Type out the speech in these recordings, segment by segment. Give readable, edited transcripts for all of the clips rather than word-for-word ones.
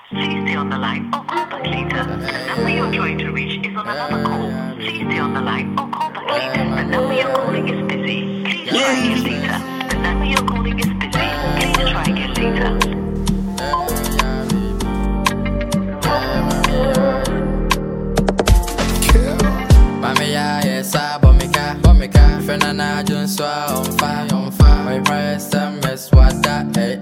Please stay on the line or call back later. The number you're trying to reach is on another call. Please stay on the line or call back later. The number you're calling is busy. Please try again later. The number you're calling is busy. Please try again later. Mami ya yesa bomika Fernanda Junswa on fire My breast and mess what that hey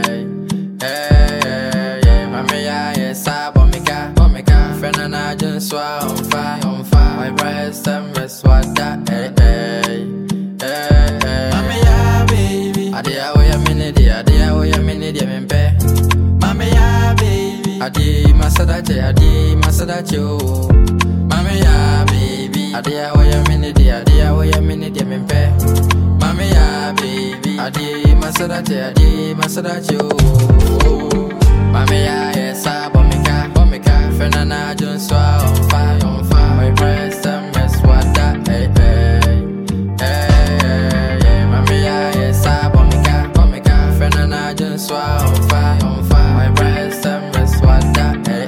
Mami ya yesa bomika Fernanda Junswa on fire My breast and mess what that hey Mami ya baby Adia wo ya minute mimpe Mami ya baby Adi masadache oh Mami ya baby Adia wo ya minute mimpe Mami ya baby Adi masadache oh Mami ya yesa bomika Fernanda Junswa on fire My breast and mess what that hey Mami ya yesa bomika Fernanda Junswa on fire My breast and mess what that hey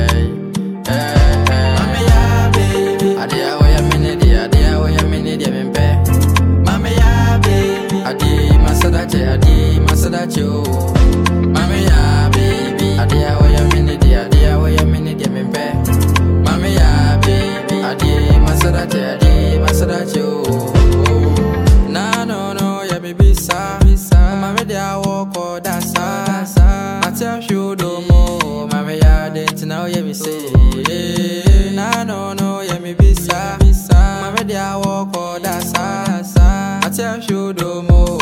Mami ya baby Adia wo ya minute mimpe Mami ya baby Adi masadache oh Mami ya baby Adia wo ya minute mimpe Mami ya baby Adi masadache oh Na no ya baby sa Mami dia walk or dance I tell you do more Mami ya didn't know ya me say Na no ya me bisa Mami dia walk or dance I tell you do more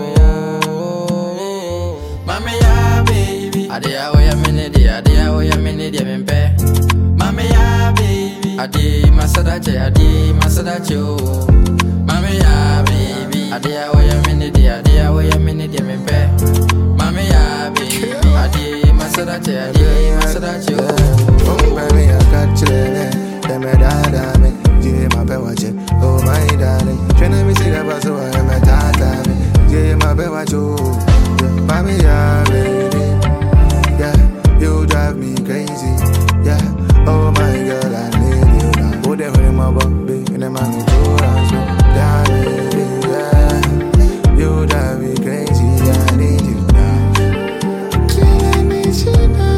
Mami ya baby Adia wo ya minute mimpe Mami ya baby Adi masadache oh Mami ya baby Adia wo ya minute mimpe Mami ya baby Adi masadache oh Mami ya kachile Deme dada me Jie mabe wache Oh my darling Tryna me see the bus So I am a tata me Jie mabe wache oh Mami ya baby Yeah You drive me crazy Yeah Oh my girl I need you now Oh they hold my body And them man too so Yeah baby yeah You drive me crazy I need you now I need you now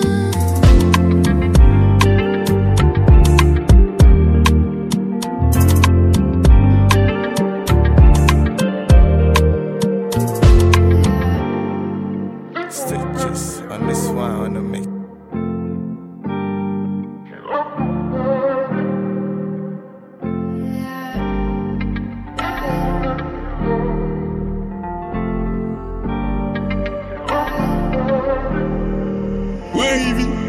Stitches on this one on the make. Wavy.